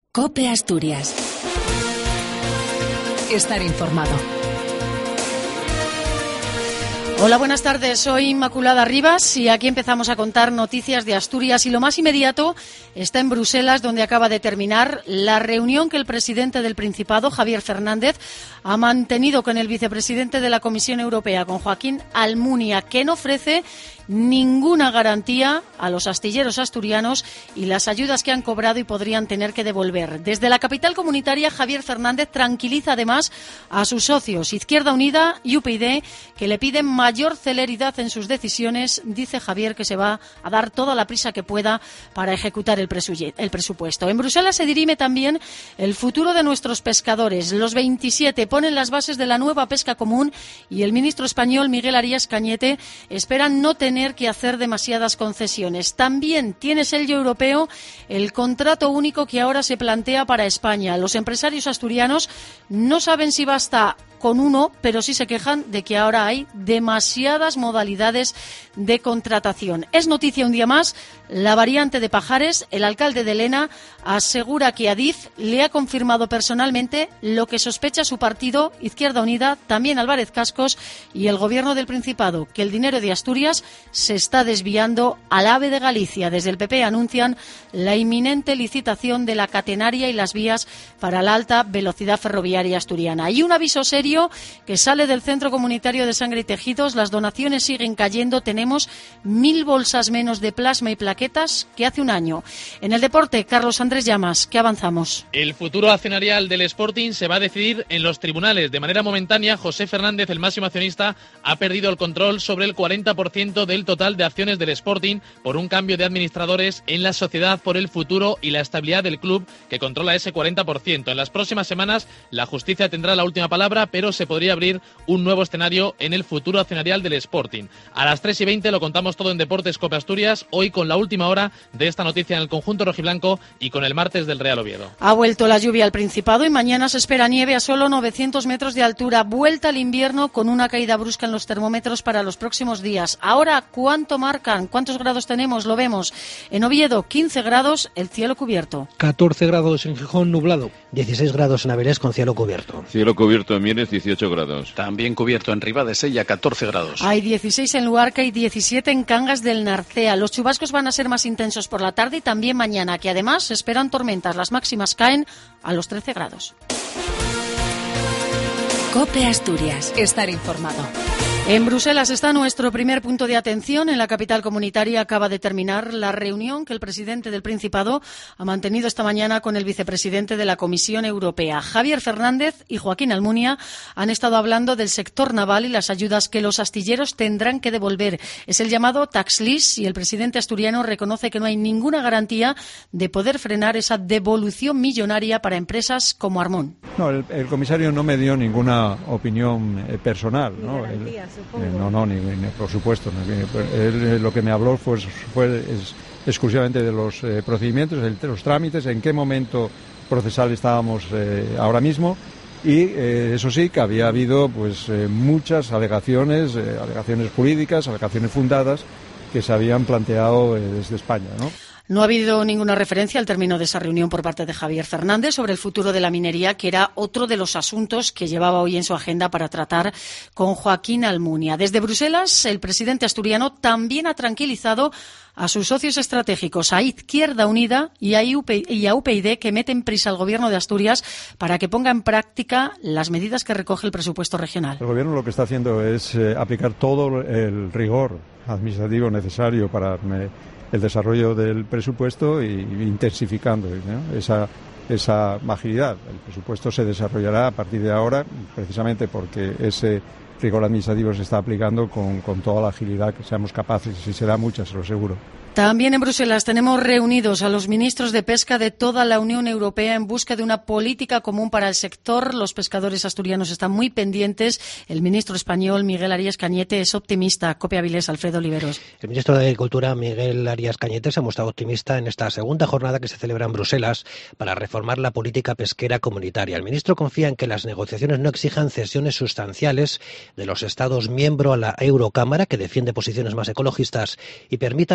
COPE Asturias. Estar informado. Hola, buenas tardes. Soy Inmaculada Rivas y aquí empezamos a contar noticias de Asturias. Y lo más inmediato está en Bruselas, donde acaba de terminar la reunión que el presidente del Principado, Javier Fernández, ha mantenido con el vicepresidente de la Comisión Europea, con Joaquín Almunia, que no ofrece ninguna garantía a los astilleros asturianos y las ayudas que han cobrado y podrían tener que devolver. Desde la capital comunitaria, Javier Fernández tranquiliza además a sus socios, Izquierda Unida y UPyD, que le piden mayor celeridad en sus decisiones. Dice Javier que se va a dar toda la prisa que pueda para ejecutar el presupuesto. En Bruselas se dirime también el futuro de nuestros pescadores. Los 27 ponen las bases de la nueva pesca común y el ministro español, Miguel Arias Cañete, espera no tener que hacer demasiadas concesiones. También tiene sello europeo el contrato único que ahora se plantea para España. Los empresarios asturianos no saben si basta con uno, pero sí se quejan de que ahora hay demasiadas modalidades de contratación. Es noticia un día más la variante de Pajares. El alcalde de Lena asegura que Adif le ha confirmado personalmente lo que sospecha su partido, Izquierda Unida, también Álvarez Cascos y el gobierno del Principado, que el dinero de Asturias se está desviando al AVE de Galicia. Desde el PP anuncian la inminente licitación de la catenaria y las vías para la alta velocidad ferroviaria asturiana. Y un aviso serio que sale del Centro Comunitario de Sangre y Tejidos. Las donaciones siguen cayendo. Tenemos 1.000 bolsas menos de plasma y plaquetas que hace un año. En el deporte, Carlos Andrés Llamas, ¿qué avanzamos? El futuro accionarial del Sporting se va a decidir en los tribunales. De manera momentánea, José Fernández, el máximo accionista, ha perdido el control sobre el 40% del total de acciones del Sporting por un cambio de administradores en la Sociedad por el Futuro y la Estabilidad del club, que controla ese 40%. En las próximas semanas, la justicia tendrá la última palabra, pero se podría abrir un nuevo escenario en el futuro accionarial del Sporting. A las 3:20 lo contamos todo en Deportes COPE Asturias, hoy con la última hora de esta noticia en el conjunto rojiblanco y con el martes del Real Oviedo. Ha vuelto la lluvia al Principado y mañana se espera nieve a solo 900 metros de altura. Vuelta al invierno con una caída brusca en los termómetros para los próximos días. Ahora, ¿cuánto marcan? ¿Cuántos grados tenemos? Lo vemos. En Oviedo, 15 grados, el cielo cubierto. 14 grados en Gijón, nublado. 16 grados en Avilés con cielo cubierto. Cielo cubierto en Mieres, 18 grados. También cubierto en Ribadesella, 14 grados. Hay 16 en Luarca y 17 en Cangas del Narcea. Los chubascos van a ser más intensos por la tarde y también mañana, que además se esperan tormentas. Las máximas caen a los 13 grados. COPE Asturias. Estar informado. En Bruselas está nuestro primer punto de atención. En la capital comunitaria acaba de terminar la reunión que el presidente del Principado ha mantenido esta mañana con el vicepresidente de la Comisión Europea. Javier Fernández y Joaquín Almunia han estado hablando del sector naval y las ayudas que los astilleros tendrán que devolver. Es el llamado tax lease y el presidente asturiano reconoce que no hay ninguna garantía de poder frenar esa devolución millonaria para empresas como Armón. No, el comisario no me dio ninguna opinión personal, ¿no? Ni por supuesto. Él lo que me habló fue exclusivamente de los procedimientos, de los trámites, en qué momento procesal estábamos ahora mismo. Y eso sí, que había habido muchas alegaciones jurídicas, alegaciones fundadas que se habían planteado desde España, ¿no? No ha habido ninguna referencia al término de esa reunión por parte de Javier Fernández sobre el futuro de la minería, que era otro de los asuntos que llevaba hoy en su agenda para tratar con Joaquín Almunia. Desde Bruselas, el presidente asturiano también ha tranquilizado a sus socios estratégicos, a Izquierda Unida y a UPyD, que meten prisa al gobierno de Asturias para que ponga en práctica las medidas que recoge el presupuesto regional. El gobierno lo que está haciendo es aplicar todo el rigor administrativo necesario para el desarrollo del presupuesto y intensificando, ¿no?, esa agilidad. El presupuesto se desarrollará a partir de ahora, precisamente porque ese rigor administrativo se está aplicando con toda la agilidad que seamos capaces, y será mucha, se lo aseguro. También en Bruselas tenemos reunidos a los ministros de pesca de toda la Unión Europea en busca de una política común para el sector. Los pescadores asturianos están muy pendientes. El ministro español, Miguel Arias Cañete, es optimista. COPE Avilés, Alfredo Oliveros. El ministro de Agricultura, Miguel Arias Cañete, se ha mostrado optimista en esta segunda jornada que se celebra en Bruselas para reformar la política pesquera comunitaria. El ministro confía en que las negociaciones no exijan cesiones sustanciales de los Estados miembros a la Eurocámara, que defiende posiciones más ecologistas, y permita a la flota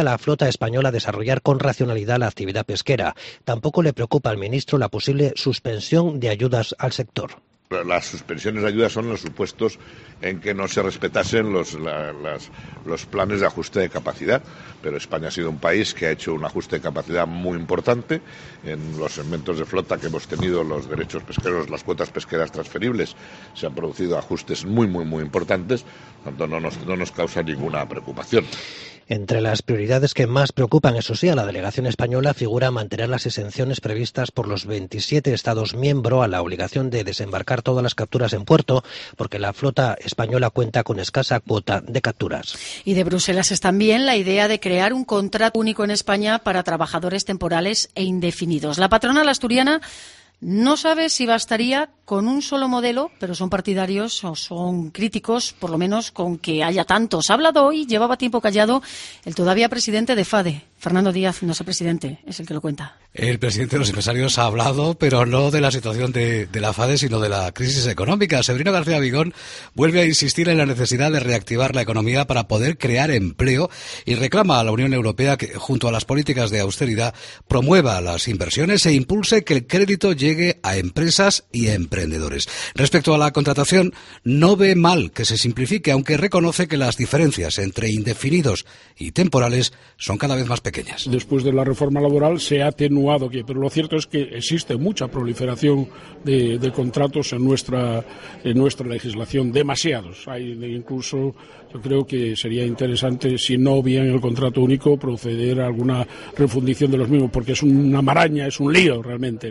flota española a desarrollar con racionalidad la actividad pesquera. Tampoco le preocupa al ministro la posible suspensión de ayudas al sector. Las suspensiones de ayudas son los supuestos en que no se respetasen los planes de ajuste de capacidad, pero España ha sido un país que ha hecho un ajuste de capacidad muy importante. En los segmentos de flota que hemos tenido, los derechos pesqueros, las cuotas pesqueras transferibles, se han producido ajustes muy importantes, por tanto no nos causa ninguna preocupación. Entre las prioridades que más preocupan, eso sí, a la delegación española figura mantener las exenciones previstas por los 27 Estados miembros a la obligación de desembarcar todas las capturas en puerto, porque la flota española cuenta con escasa cuota de capturas. Y de Bruselas es también la idea de crear un contrato único en España para trabajadores temporales e indefinidos. La patronal asturiana no sabe si bastaría con un solo modelo, pero son partidarios o son críticos, por lo menos, con que haya tantos. Ha hablado hoy, llevaba tiempo callado, el todavía presidente de FADE. Fernando Díaz, no es el presidente, es el que lo cuenta. El presidente de los empresarios ha hablado, pero no de la situación de la FADE, sino de la crisis económica. Severino García Vigón vuelve a insistir en la necesidad de reactivar la economía para poder crear empleo y reclama a la Unión Europea que, junto a las políticas de austeridad, promueva las inversiones e impulse que el crédito llegue a empresas y emprendedores. Respecto a la contratación, no ve mal que se simplifique, aunque reconoce que las diferencias entre indefinidos y temporales son cada vez más pequeñas. Después de la reforma laboral se ha atenuado, pero lo cierto es que existe mucha proliferación de contratos en nuestra legislación, demasiados. Hay incluso, yo creo que sería interesante, si no bien el contrato único, proceder a alguna refundición de los mismos, porque es una maraña, es un lío realmente.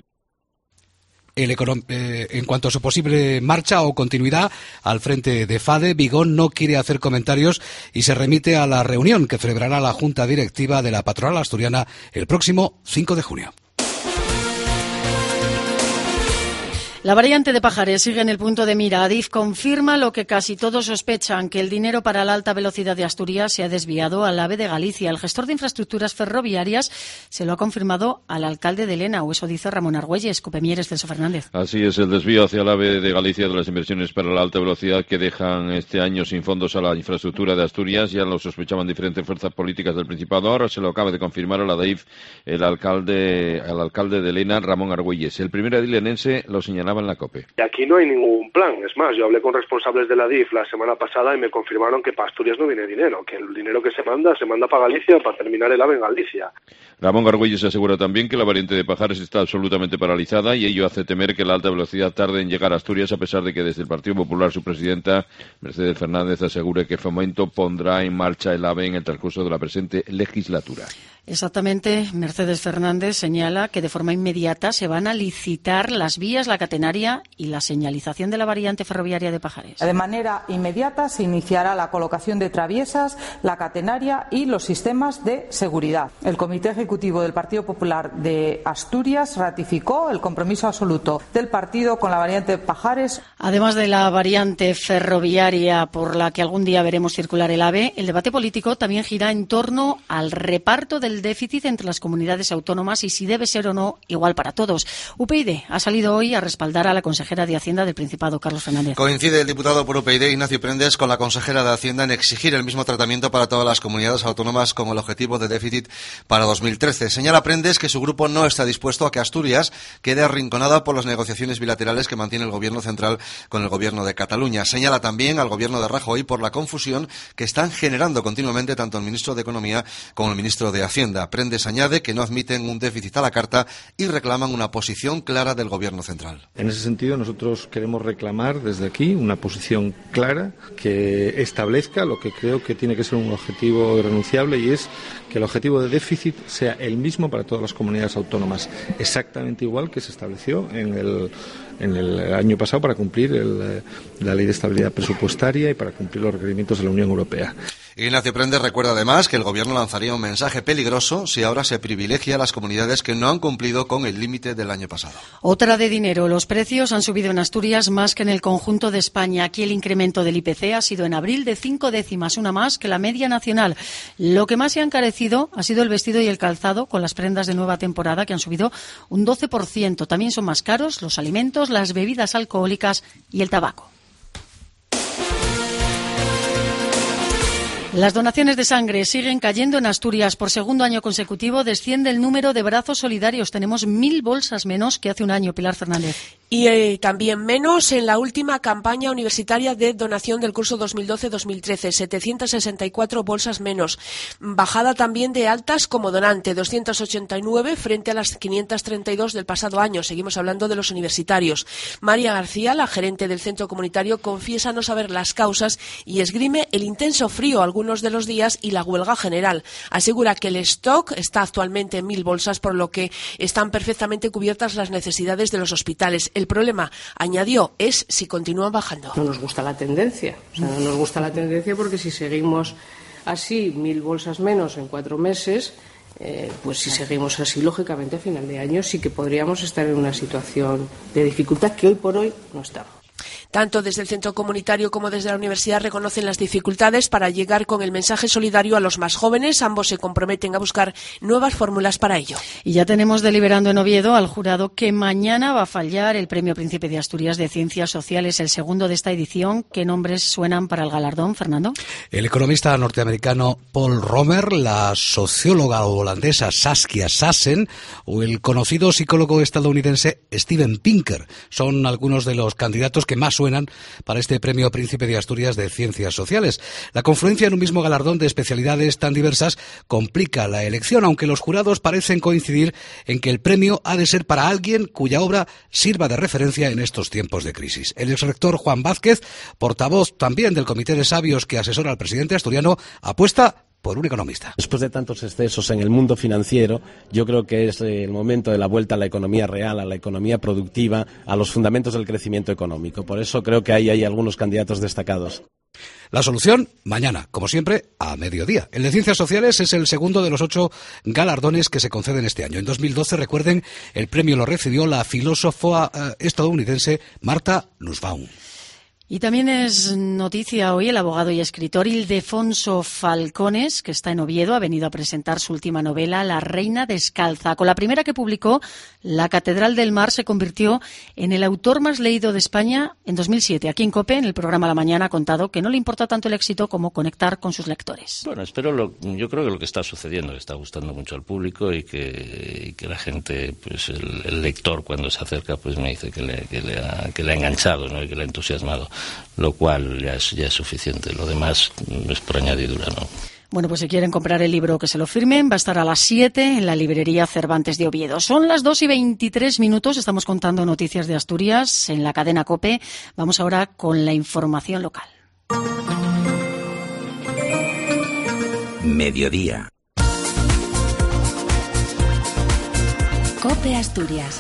En cuanto a su posible marcha o continuidad al frente de FADE, Vigón no quiere hacer comentarios y se remite a la reunión que celebrará la Junta Directiva de la patronal asturiana el próximo 5 de junio. La variante de Pajares sigue en el punto de mira. Adif confirma lo que casi todos sospechan, que el dinero para la alta velocidad de Asturias se ha desviado al AVE de Galicia. El gestor de infraestructuras ferroviarias se lo ha confirmado al alcalde de Lena, o eso dice Ramón Argüelles. Copemieres, Celso Fernández. Así es, el desvío hacia el AVE de Galicia de las inversiones para la alta velocidad que dejan este año sin fondos a la infraestructura de Asturias. Ya lo sospechaban diferentes fuerzas políticas del Principado. Ahora se lo acaba de confirmar a la DAIF el alcalde de Lena, Ramón Argüelles. El primer edil lenense lo señalaba en la COPE. Aquí no hay ningún plan. Es más, yo hablé con responsables de la DIF la semana pasada y me confirmaron que para Asturias no viene dinero, que el dinero que se manda para Galicia para terminar el AVE en Galicia. Ramón Argüelles asegura también que la variante de Pajares está absolutamente paralizada y ello hace temer que la alta velocidad tarde en llegar a Asturias, a pesar de que desde el Partido Popular su presidenta, Mercedes Fernández, asegure que Fomento pondrá en marcha el AVE en el transcurso de la presente legislatura. Exactamente, Mercedes Fernández señala que de forma inmediata se van a licitar las vías, la catenaria y la señalización de la variante ferroviaria de Pajares. De manera inmediata se iniciará la colocación de traviesas, la catenaria y los sistemas de seguridad. El Comité Ejecutivo del Partido Popular de Asturias ratificó el compromiso absoluto del partido con la variante Pajares. Además de la variante ferroviaria por la que algún día veremos circular el AVE, el debate político también gira en torno al reparto del déficit entre las comunidades autónomas y si debe ser o no igual para todos. UPyD ha salido hoy a respaldar a la consejera de Hacienda del Principado, Carlos Fernández. Coincide el diputado por UPyD, Ignacio Prendes, con la consejera de Hacienda en exigir el mismo tratamiento para todas las comunidades autónomas con el objetivo de déficit para 2013. Señala Prendes que su grupo no está dispuesto a que Asturias quede arrinconada por las negociaciones bilaterales que mantiene el Gobierno central con el Gobierno de Cataluña. Señala también al Gobierno de Rajoy por la confusión que están generando continuamente tanto el ministro de Economía como el ministro de Hacienda. Prendes añade que no admiten un déficit a la carta y reclaman una posición clara del Gobierno central. En ese sentido, nosotros queremos reclamar desde aquí una posición clara que establezca lo que creo que tiene que ser un objetivo irrenunciable, y es que el objetivo de déficit sea el mismo para todas las comunidades autónomas, exactamente igual que se estableció en el año pasado para cumplir la Ley de Estabilidad Presupuestaria y para cumplir los requerimientos de la Unión Europea. Ignacio Prendes recuerda además que el Gobierno lanzaría un mensaje peligroso si ahora se privilegia a las comunidades que no han cumplido con el límite del año pasado. Otra de dinero. Los precios han subido en Asturias más que en el conjunto de España. Aquí el incremento del IPC ha sido en abril de 5 décimas, una más que la media nacional. Lo que más se ha encarecido ha sido el vestido y el calzado, con las prendas de nueva temporada que han subido un 12%. También son más caros los alimentos, las bebidas alcohólicas y el tabaco. Las donaciones de sangre siguen cayendo en Asturias. Por segundo año consecutivo desciende el número de brazos solidarios. Tenemos 1.000 bolsas menos que hace un año, Pilar Fernández. Y también menos en la última campaña universitaria de donación del curso 2012-2013, 764 bolsas menos. Bajada también de altas como donante, 289 frente a las 532 del pasado año. Seguimos hablando de los universitarios. María García, la gerente del centro comunitario, confiesa no saber las causas y esgrime el intenso frío algunos de los días y la huelga general. Asegura que el stock está actualmente en 1.000 bolsas, por lo que están perfectamente cubiertas las necesidades de los hospitales. El problema, añadió, es si continúan bajando. No nos gusta la tendencia. No nos gusta la tendencia porque si seguimos así, 1.000 bolsas menos en 4 meses, pues si seguimos así, lógicamente a final de año sí que podríamos estar en una situación de dificultad que hoy por hoy no estamos. Tanto desde el centro comunitario como desde la universidad reconocen las dificultades para llegar con el mensaje solidario a los más jóvenes. Ambos se comprometen a buscar nuevas fórmulas para ello. Y ya tenemos deliberando en Oviedo al jurado que mañana va a fallar el Premio Príncipe de Asturias de Ciencias Sociales, el segundo de esta edición. ¿Qué nombres suenan para el galardón, Fernando? El economista norteamericano Paul Romer, la socióloga holandesa Saskia Sassen o el conocido psicólogo estadounidense Steven Pinker. Son algunos de los candidatos que más suenan para este Premio Príncipe de Asturias de Ciencias Sociales. La confluencia en un mismo galardón de especialidades tan diversas complica la elección, aunque los jurados parecen coincidir en que el premio ha de ser para alguien cuya obra sirva de referencia en estos tiempos de crisis. El exrector Juan Vázquez, portavoz también del Comité de Sabios que asesora al presidente asturiano, apuesta por un economista. Después de tantos excesos en el mundo financiero, yo creo que es el momento de la vuelta a la economía real, a la economía productiva, a los fundamentos del crecimiento económico. Por eso creo que ahí hay algunos candidatos destacados. La solución, mañana, como siempre, a mediodía. El de Ciencias Sociales es el segundo de los 8 galardones que se conceden este año. En 2012, recuerden, el premio lo recibió la filósofa estadounidense Martha Nussbaum. Y también es noticia hoy el abogado y escritor Ildefonso Falcones, que está en Oviedo, ha venido a presentar su última novela, La Reina Descalza. Con la primera que publicó, La Catedral del Mar se convirtió en el autor más leído de España en 2007. Aquí en COPE, en el programa La Mañana, ha contado que no le importa tanto el éxito como conectar con sus lectores. Bueno, yo creo que lo que está sucediendo le está gustando mucho al público y que la gente, pues el lector cuando se acerca, pues me dice que le ha enganchado, ¿no? Y que le ha entusiasmado. Lo cual ya es suficiente. Lo demás es por añadidura, ¿no? Bueno, pues si quieren comprar el libro, que se lo firmen. Va a estar a las 7 en la librería Cervantes de Oviedo. Son las 2:23. Estamos contando noticias de Asturias en la cadena COPE. Vamos ahora con la información local. Mediodía. COPE Asturias.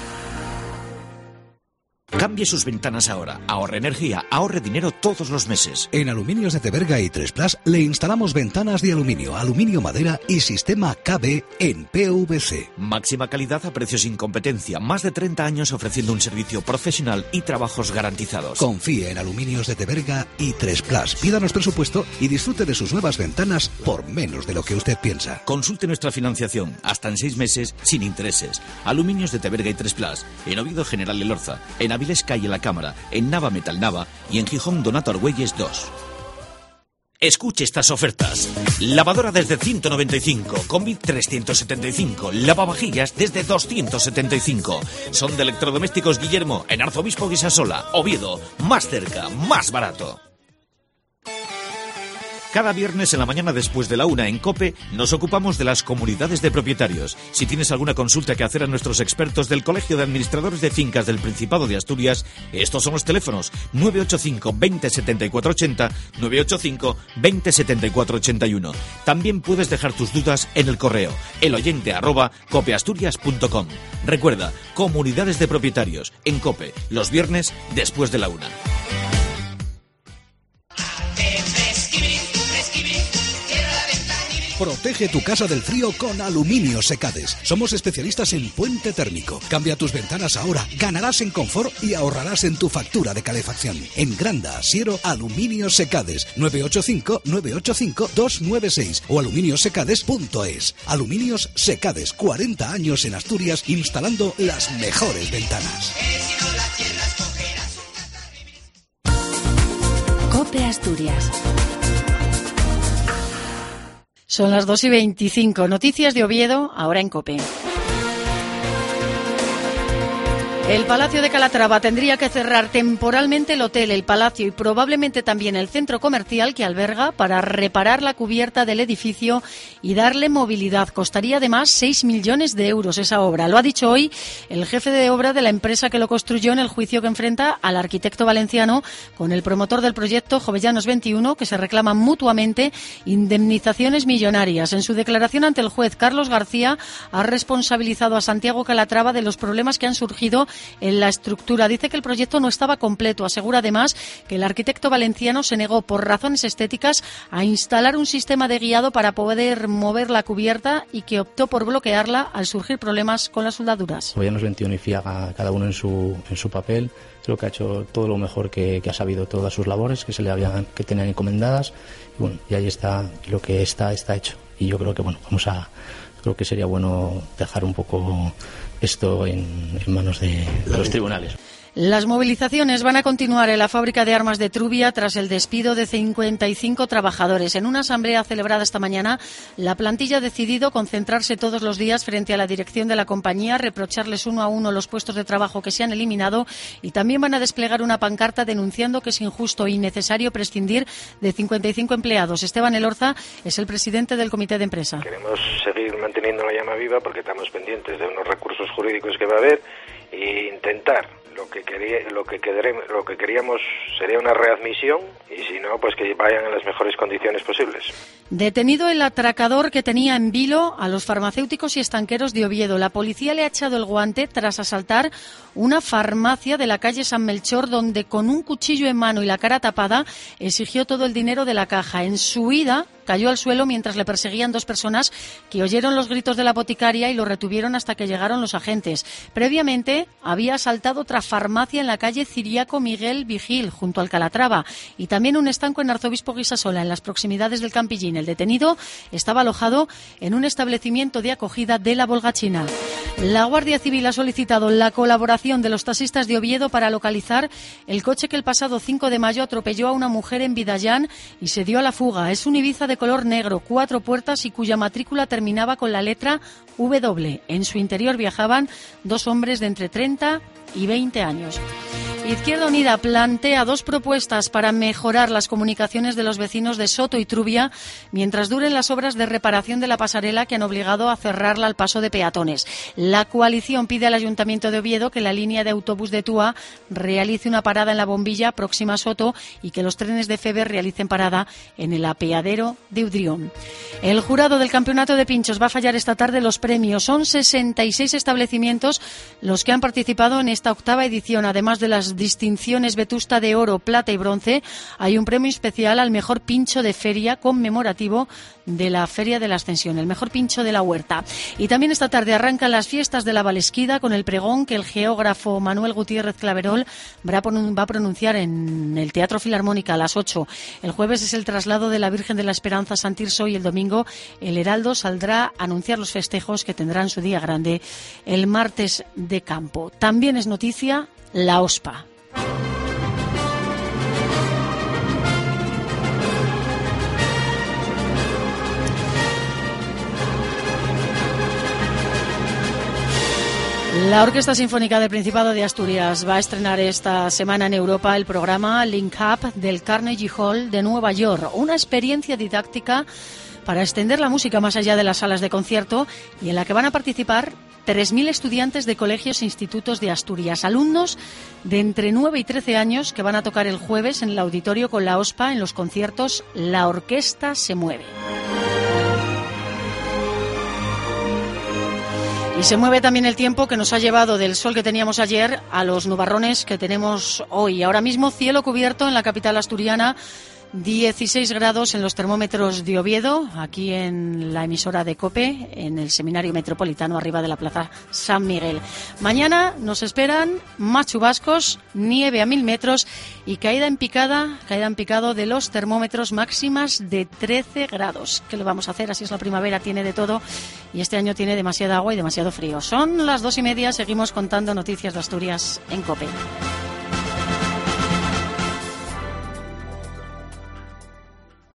Cambie sus ventanas ahora. Ahorre energía, ahorre dinero todos los meses. En Aluminios de Teberga y 3plus le instalamos ventanas de aluminio, aluminio madera y sistema KB en PVC. Máxima calidad a precios sin competencia. Más de 30 años ofreciendo un servicio profesional y trabajos garantizados. Confíe en Aluminios de Teberga y 3plus. Pídanos presupuesto y disfrute de sus nuevas ventanas por menos de lo que usted piensa. Consulte nuestra financiación hasta en 6 meses sin intereses. Aluminios de Teberga y 3plus. En Oviedo General Elorza. En Avilés Calle La Cámara, en Nava Metal Nava y en Gijón Donato Argüelles 2. Escuche estas ofertas. Lavadora desde 195, combi 375, lavavajillas desde 275. Son de Electrodomésticos Guillermo, en Arzobispo Guisasola, Oviedo. Más cerca, más barato. Cada viernes en la mañana después de la 1 en COPE nos ocupamos de las comunidades de propietarios. Si tienes alguna consulta que hacer a nuestros expertos del Colegio de Administradores de Fincas del Principado de Asturias, estos son los teléfonos 985 20 74 80, 985 20 74 81. También puedes dejar tus dudas en el correo eloyente@copeasturias.com. Recuerda, comunidades de propietarios en COPE, los viernes después de la 1. Protege tu casa del frío con Aluminios Secades. Somos especialistas en puente térmico. Cambia tus ventanas ahora, ganarás en confort y ahorrarás en tu factura de calefacción. En Granda, Siero, Aluminios Secades. 985-985-296 o aluminiosecades.es. Aluminios Secades, 40 años en Asturias instalando las mejores ventanas. COPE Asturias. Son las 2:25. Noticias de Oviedo, ahora en COPE. El Palacio de Calatrava tendría que cerrar temporalmente el hotel, el palacio y probablemente también el centro comercial que alberga para reparar la cubierta del edificio y darle movilidad. Costaría además 6 millones de euros esa obra. Lo ha dicho hoy el jefe de obra de la empresa que lo construyó en el juicio que enfrenta al arquitecto valenciano con el promotor del proyecto, Jovellanos 21, que se reclaman mutuamente indemnizaciones millonarias. En su declaración ante el juez, Carlos García ha responsabilizado a Santiago Calatrava de los problemas que han surgido en la estructura. Dice que el proyecto no estaba completo. Asegura además que el arquitecto valenciano se negó por razones estéticas a instalar un sistema de guiado para poder mover la cubierta y que optó por bloquearla al surgir problemas con las soldaduras. Jovellanos 21 y FIAG, cada uno en su papel. Creo que ha hecho todo lo mejor que ha sabido, todas sus labores que tenían encomendadas. Y bueno, y ahí está, lo que está hecho. Y yo creo que creo que sería bueno dejar un poco esto en manos de los tribunales. Las movilizaciones van a continuar en la fábrica de armas de Trubia tras el despido de 55 trabajadores. En una asamblea celebrada esta mañana, la plantilla ha decidido concentrarse todos los días frente a la dirección de la compañía, reprocharles uno a uno los puestos de trabajo que se han eliminado y también van a desplegar una pancarta denunciando que es injusto e innecesario prescindir de 55 empleados. Esteban Elorza es el presidente del comité de empresa. Queremos seguir manteniendo la llama viva porque estamos pendientes de unos recursos jurídicos que va a haber e intentar lo que queríamos sería una readmisión y si no, pues que vayan en las mejores condiciones posibles. Detenido el atracador que tenía en vilo a los farmacéuticos y estanqueros de Oviedo. La policía le ha echado el guante tras asaltar una farmacia de la calle San Melchor donde con un cuchillo en mano y la cara tapada exigió todo el dinero de la caja. En su huida cayó al suelo mientras le perseguían dos personas que oyeron los gritos de la boticaria y lo retuvieron hasta que llegaron los agentes. Previamente había asaltado otra farmacia en la calle Ciriaco Miguel Vigil, junto al Calatrava, y también un estanco en Arzobispo Guisasola, en las proximidades del Campillín. El detenido estaba alojado en un establecimiento de acogida de la Volgachina. La Guardia Civil ha solicitado la colaboración de los taxistas de Oviedo para localizar el coche que el pasado 5 de mayo atropelló a una mujer en Vidallán y se dio a la fuga. Es un Ibiza de color negro, 4 puertas y cuya matrícula terminaba con la letra W. En su interior viajaban 2 hombres de entre 30 y 20 años. Izquierda Unida plantea 2 propuestas para mejorar las comunicaciones de los vecinos de Soto y Trubia mientras duren las obras de reparación de la pasarela que han obligado a cerrarla al paso de peatones. La coalición pide al Ayuntamiento de Oviedo que la línea de autobús de Túa realice una parada en la Bombilla próxima a Soto y que los trenes de Feber realicen parada en el apeadero de Udrión. El jurado del Campeonato de Pinchos va a fallar esta tarde los premios. Son 66 establecimientos los que han participado en esta 8ª edición, además de las distinciones Vetusta de oro, plata y bronce. Hay un premio especial al mejor pincho de feria conmemorativo de la Feria de la Ascensión, el mejor pincho de la huerta. Y también esta tarde arrancan las fiestas de la Valesquida con el pregón que el geógrafo Manuel Gutiérrez Claverol va a pronunciar en el Teatro Filarmónica a las 8. El jueves es el traslado de la Virgen de la Esperanza a San Tirso y el domingo el Heraldo saldrá a anunciar los festejos que tendrán su día grande el martes de campo. También es noticia la OSPA. La Orquesta Sinfónica del Principado de Asturias va a estrenar esta semana en Europa el programa Link Up del Carnegie Hall de Nueva York, una experiencia didáctica para extender la música más allá de las salas de concierto y en la que van a participar 3.000 estudiantes de colegios e institutos de Asturias, alumnos de entre 9 y 13 años que van a tocar el jueves en el auditorio con la OSPA en los conciertos La Orquesta se mueve. Y se mueve también el tiempo que nos ha llevado del sol que teníamos ayer a los nubarrones que tenemos hoy. Ahora mismo cielo cubierto en la capital asturiana, 16 grados en los termómetros de Oviedo, aquí en la emisora de COPE, en el Seminario Metropolitano, arriba de la Plaza San Miguel. Mañana nos esperan más chubascos, nieve a 1000 metros y caída en picado de los termómetros máximas de 13 grados. ¿Qué le vamos a hacer? Así es la primavera, tiene de todo y este año tiene demasiada agua y demasiado frío. Son las 2:30, seguimos contando noticias de Asturias en COPE.